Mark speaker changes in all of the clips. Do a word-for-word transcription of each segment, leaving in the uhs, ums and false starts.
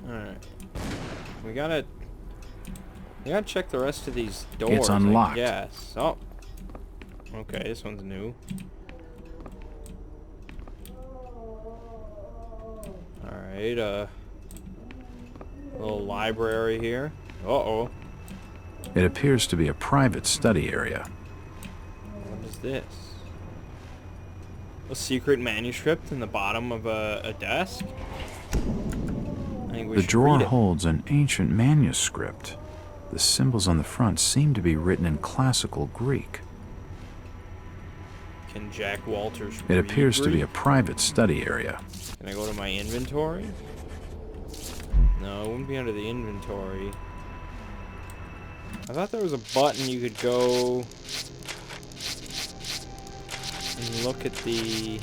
Speaker 1: Alright. We gotta... We gotta check the rest of these doors,
Speaker 2: It's unlocked.
Speaker 1: Yes. Oh. Okay, this one's new. Alright, uh... little library here. Uh-oh.
Speaker 2: It appears to be a private study area.
Speaker 1: What is this? A secret manuscript in the bottom of a, a desk? I think we
Speaker 2: The
Speaker 1: should
Speaker 2: drawer
Speaker 1: read it.
Speaker 2: holds an ancient manuscript. The symbols on the front seem to be written in classical Greek.
Speaker 1: Can Jack Walters
Speaker 2: It
Speaker 1: read
Speaker 2: appears to be
Speaker 1: Greek?
Speaker 2: a private study area.
Speaker 1: Can I go to my inventory? No, it wouldn't be under the inventory. I thought there was a button you could go and look at the...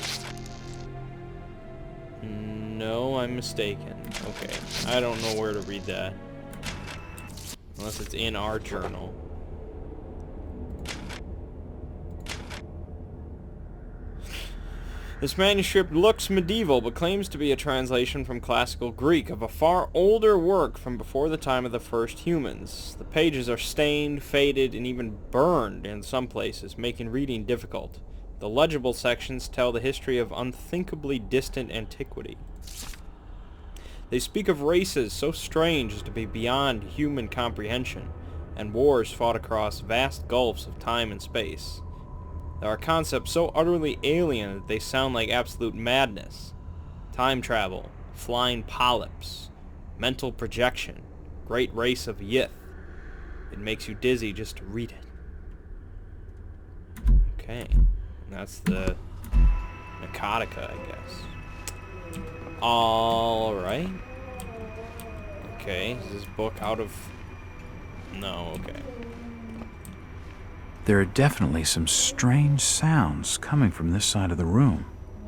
Speaker 1: No, I'm mistaken. Okay, I don't know where to read that. Unless it's in our journal. This manuscript looks medieval, but claims to be a translation from classical Greek of a far older work from before the time of the first humans. The pages are stained, faded, and even burned in some places, making reading difficult. The legible sections tell the history of unthinkably distant antiquity. They speak of races so strange as to be beyond human comprehension, and wars fought across vast gulfs of time and space. There are concepts so utterly alien that they sound like absolute madness. Time travel, flying polyps, mental projection, great race of Yith. It makes you dizzy just to read it. Okay, and that's the Narcotica, I guess. Alright. Okay, is this book out of... No, okay.
Speaker 2: There are definitely some strange sounds coming from this side of the room.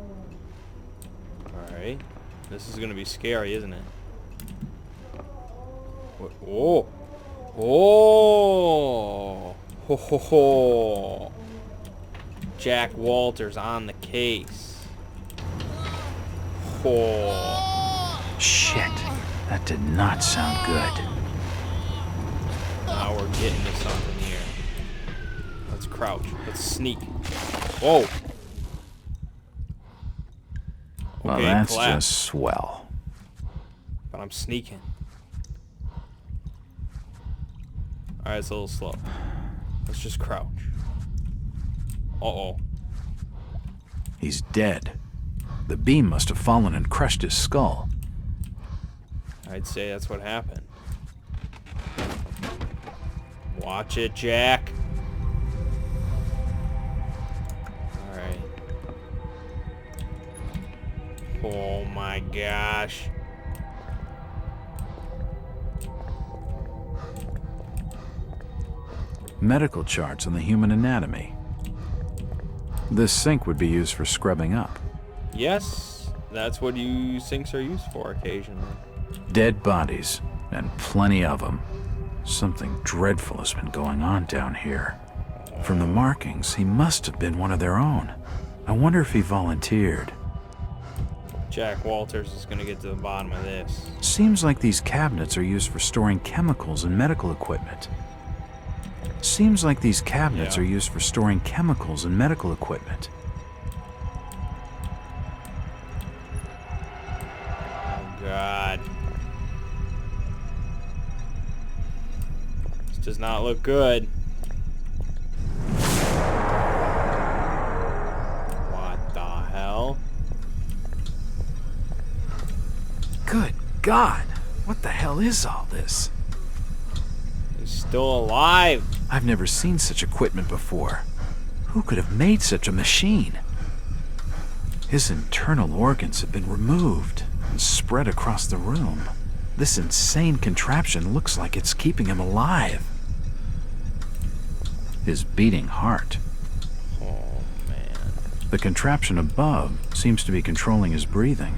Speaker 1: Alright. This is gonna be scary, isn't it? What? Oh! Oh! Ho ho ho! Jack Walters on the case. Oh!
Speaker 2: Shit, that did not sound good.
Speaker 1: Now we're getting to something here. Let's crouch. Let's sneak. Whoa!
Speaker 2: Well,
Speaker 1: Okay,
Speaker 2: that's
Speaker 1: collapse.
Speaker 2: just swell.
Speaker 1: But I'm sneaking. Alright, it's a little slow. Let's just crouch. Uh-oh.
Speaker 2: He's dead. The beam must have fallen and crushed his skull.
Speaker 1: I'd say that's what happened. Watch it, Jack. Alright. Oh my gosh.
Speaker 2: Medical charts on the human anatomy. This sink would be used for scrubbing up.
Speaker 1: Yes, that's what you sinks are used for occasionally.
Speaker 2: Dead bodies, and plenty of them. Something dreadful has been going on down here. From the markings, he must have been one of their own. I wonder if he volunteered.
Speaker 1: Jack Walters is gonna get to the bottom of this.
Speaker 2: Seems like these cabinets are used for storing chemicals and medical equipment. Seems like these cabinets
Speaker 1: Yeah.
Speaker 2: are used for storing chemicals and medical equipment.
Speaker 1: Oh God. This does not look good. What the hell?
Speaker 2: Good God! What the hell is all this?
Speaker 1: He's still alive.
Speaker 2: I've never seen such equipment before. Who could have made such a machine? His internal organs have been removed and spread across the room. This insane contraption looks like it's keeping him alive. His beating heart.
Speaker 1: Oh man.
Speaker 2: The contraption above seems to be controlling his breathing.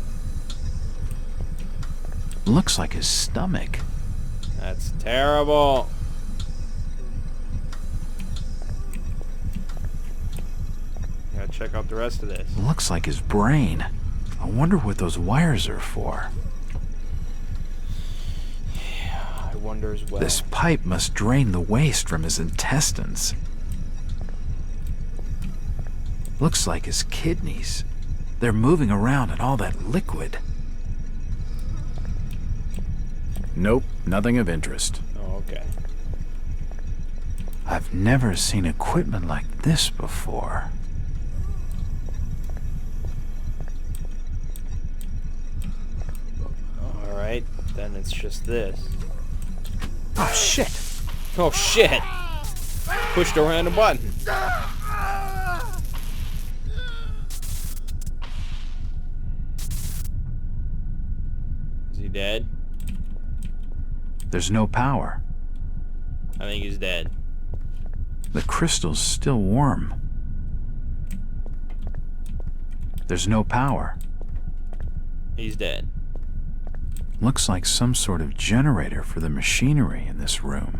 Speaker 2: Looks like his stomach.
Speaker 1: That's terrible. Gotta check out the rest of this.
Speaker 2: Looks like his brain. I wonder what those wires are for.
Speaker 1: wonder as well.
Speaker 2: This pipe must drain the waste from his intestines. Looks like his kidneys. They're moving around in all that liquid. Nope, nothing of interest.
Speaker 1: Oh, okay.
Speaker 2: I've never seen equipment like this before.
Speaker 1: Alright, then it's just this.
Speaker 2: Oh, shit!
Speaker 1: Oh, shit! Pushed a random button. Is he dead?
Speaker 2: There's no power.
Speaker 1: I think he's dead.
Speaker 2: The crystal's still warm. There's no power.
Speaker 1: He's dead.
Speaker 2: Looks like some sort of generator for the machinery in this room.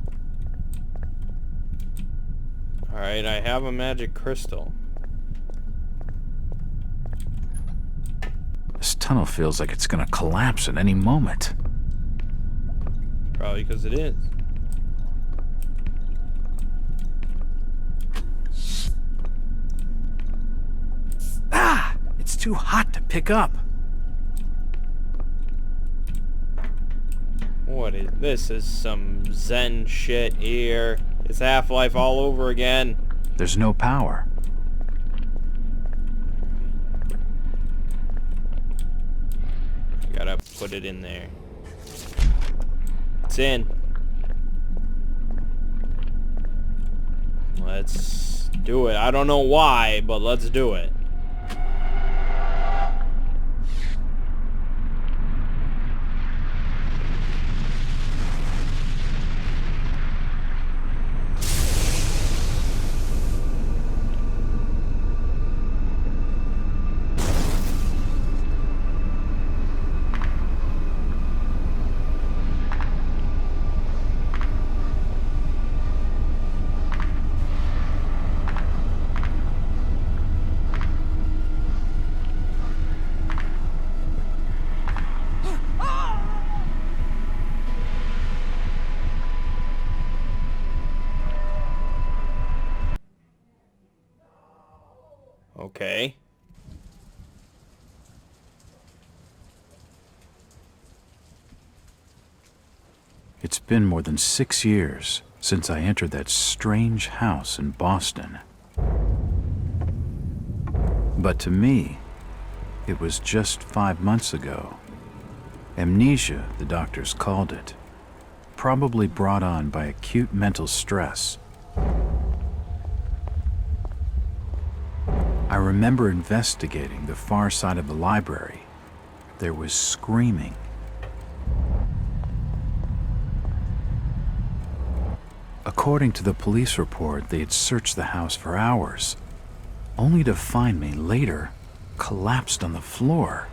Speaker 1: Alright, I have a magic crystal.
Speaker 2: This tunnel feels like it's gonna collapse at any moment.
Speaker 1: Probably because it is.
Speaker 2: Ah! It's too hot to pick up.
Speaker 1: What is this? Is some Zen shit here? It's Half-Life all over again.
Speaker 2: There's no power.
Speaker 1: I gotta put it in there. It's in. Let's do it. I don't know why, but let's do it. Okay.
Speaker 2: It's been more than six years since I entered that strange house in Boston. But to me, it was just five months ago. Amnesia, the doctors called it, probably brought on by acute mental stress. I remember investigating the far side of the library. There was screaming. According to the police report, they had searched the house for hours, only to find me later collapsed on the floor.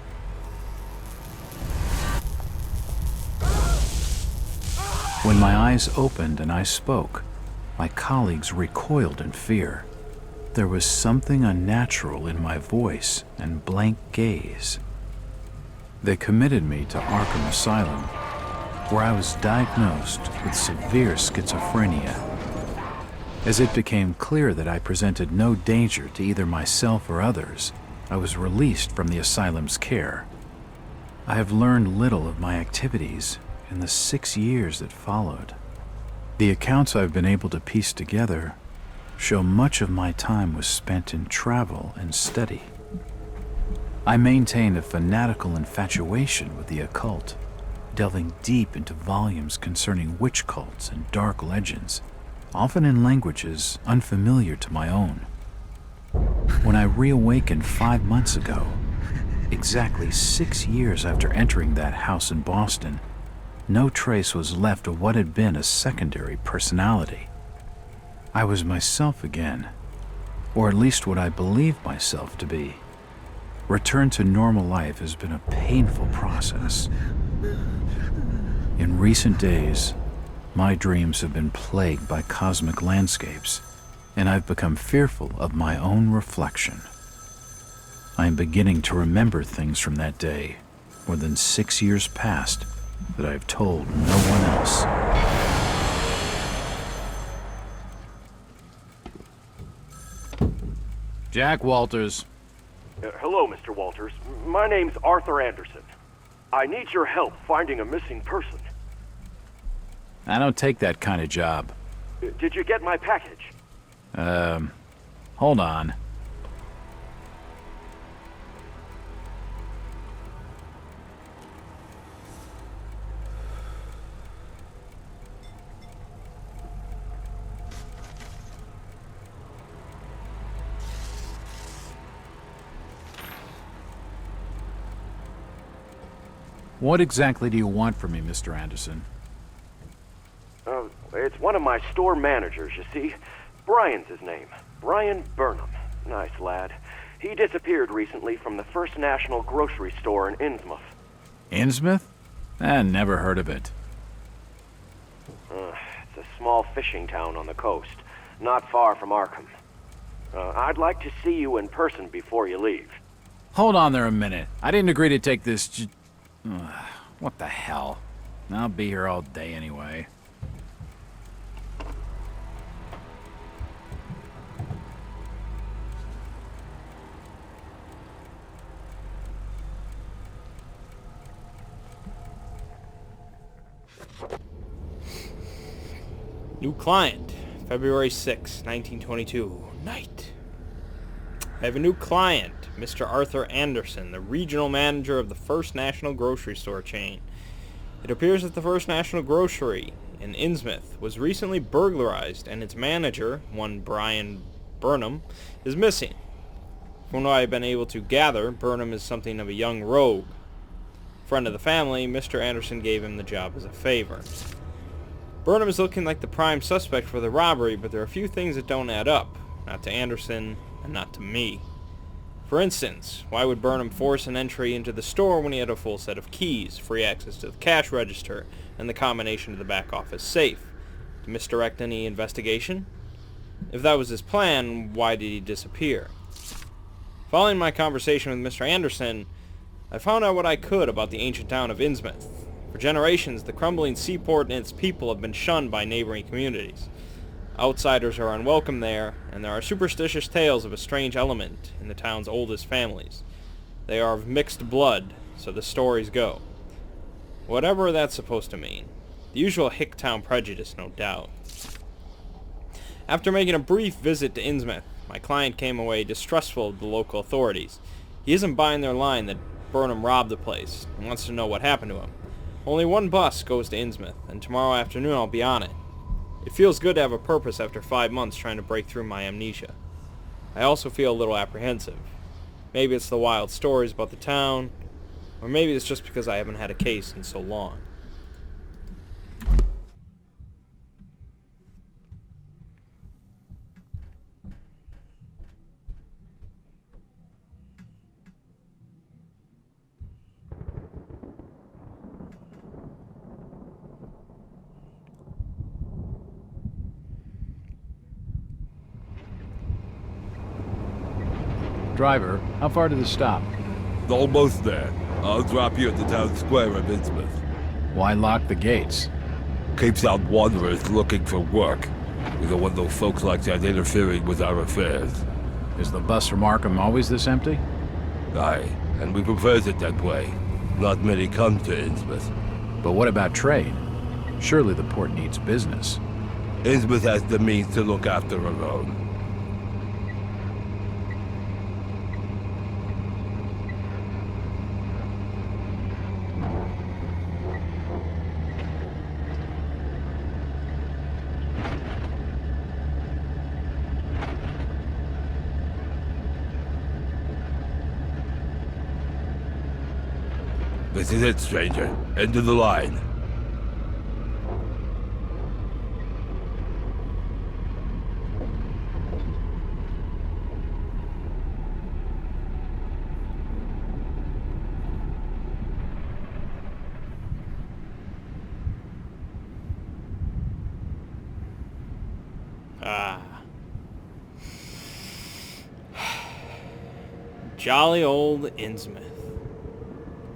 Speaker 2: When my eyes opened and I spoke, my colleagues recoiled in fear. There was something unnatural in my voice and blank gaze. They committed me to Arkham Asylum, where I was diagnosed with severe schizophrenia. As it became clear that I presented no danger to either myself or others, I was released from the asylum's care. I have learned little of my activities in the six years that followed. The accounts I've been able to piece together show much of my time was spent in travel and study. I maintained a fanatical infatuation with the occult, delving deep into volumes concerning witch cults and dark legends, often in languages unfamiliar to my own. When I reawakened five months ago, exactly six years after entering that house in Boston, no trace was left of what had been a secondary personality. I was myself again, or at least what I believed myself to be. Return to normal life has been a painful process. In recent days, my dreams have been plagued by cosmic landscapes, and I've become fearful of my own reflection. I am beginning to remember things from that day, more than six years past, that I've told no one else. Jack Walters.
Speaker 3: Uh, hello, Mister Walters. My name's Arthur Anderson. I need your help finding a missing person.
Speaker 2: I don't take that kind of job.
Speaker 3: Uh, Did you get my package?
Speaker 2: Um, hold on. What exactly do you want from me, Mister Anderson?
Speaker 3: Uh, it's one of my store managers, you see. Brian's his name. Brian Burnham. Nice lad. He disappeared recently from the First National grocery store in Innsmouth.
Speaker 2: Innsmouth? I never heard of it.
Speaker 3: Uh, it's a small fishing town on the coast, not far from Arkham. Uh, I'd like to see you in person before you leave.
Speaker 2: Hold on there a minute. I didn't agree to take this j- Ugh, what the hell? I'll be here all day anyway.
Speaker 1: New client, February sixth, nineteen twenty-two, night. I have a new client, Mister Arthur Anderson, the regional manager of the First National grocery store chain. It appears that the First National Grocery in Innsmouth was recently burglarized, and its manager, one Brian Burnham, is missing. From what I have been able to gather, Burnham is something of a young rogue. Friend of the family, Mister Anderson gave him the job as a favor. Burnham is looking like the prime suspect for the robbery, but there are a few things that don't add up. Not to Anderson, and not to me. For instance, why would Burnham force an entry into the store when he had a full set of keys, free access to the cash register, and the combination to the back office safe? To misdirect any investigation? If that was his plan, why did he disappear? Following my conversation with Mister Anderson, I found out what I could about the ancient town of Innsmouth. For generations, the crumbling seaport and its people have been shunned by neighboring communities. Outsiders are unwelcome there, and there are superstitious tales of a strange element in the town's oldest families. They are of mixed blood, so the stories go. Whatever that's supposed to mean. The usual Hicktown prejudice, no doubt. After making a brief visit to Innsmouth, my client came away distrustful of the local authorities. He isn't buying their line that Burnham robbed the place, and wants to know what happened to him. Only one bus goes to Innsmouth, and tomorrow afternoon I'll be on it. It feels good to have a purpose after five months trying to break through my amnesia. I also feel a little apprehensive. Maybe it's the wild stories about the town, or maybe it's just because I haven't had a case in so long.
Speaker 2: Driver, how far to the stop?
Speaker 4: Almost there. I'll drop you at the town square of Innsmouth.
Speaker 2: Why lock the gates?
Speaker 4: Keeps out wanderers looking for work. We don't want those folks like that interfering with our affairs.
Speaker 2: Is the bus from Arkham always this empty?
Speaker 4: Aye, and we prefers it that way. Not many come to Innsmouth.
Speaker 2: But what about trade? Surely the port needs business.
Speaker 4: Innsmouth has the means to look after her own. This is it, stranger. End of the line.
Speaker 1: Ah. Jolly old Innsmouth.